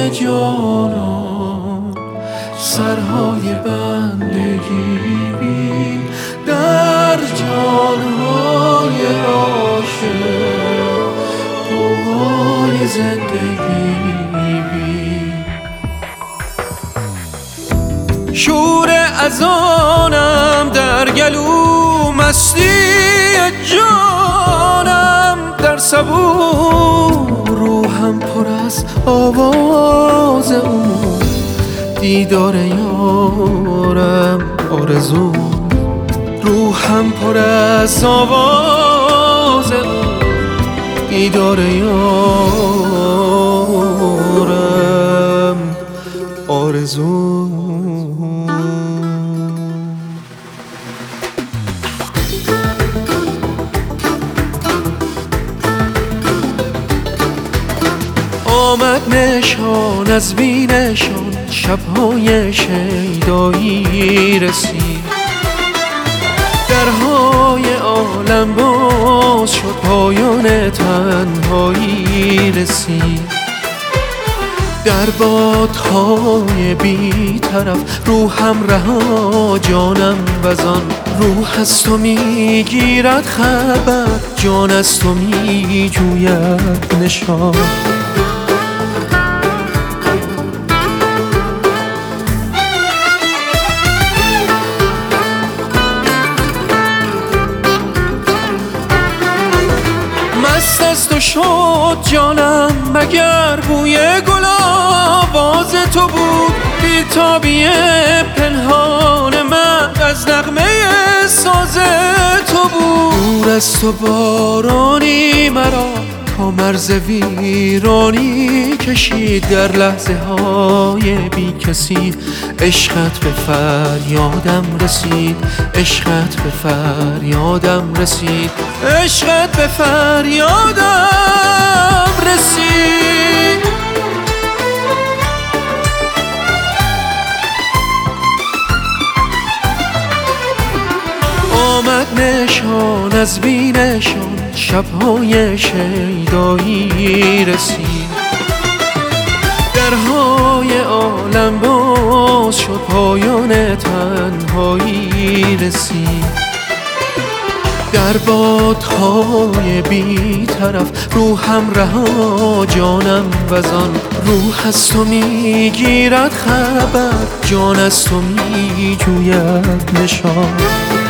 جانان سرهای بندگی بین در جانهای عاشق قوای زندگی بین. شور اذانم در گلو، مستی جانم در صبور، روحم پر از آواز او، دیدار یارم آرزو، روحم پر از آواز او، دیدار یارم آرزو. آمد نشان از بینشان، شبهای شیدایی رسید، درهای عالم باز شد، پایان تنهایی رسید. در بادهای بی طرف روحم رها، جانم وزان روح از تو میگیرد خبر، جان از تو میجوید نشان. مست از تو شد جانم، مگر بوی گل آواز تو بود، بی‌تابی پنهان من از نغمه ساز تو بود. دور از تو بارانی مرا تا مرز ویرانی کشید، در لحظه های بی کسی عشقت به فریادم رسید، عشقت به فریادم رسید، عشقت به فریادم رسید. آمد نشان از بینشان، شبهای شیدایی رسید، درهای عالم باز شد، پایان تنهایی رسید. در بادهای بی طرف روحم رها، جانم وزان روح از تو میگیرد خبر، جان از تو میجوید نشان.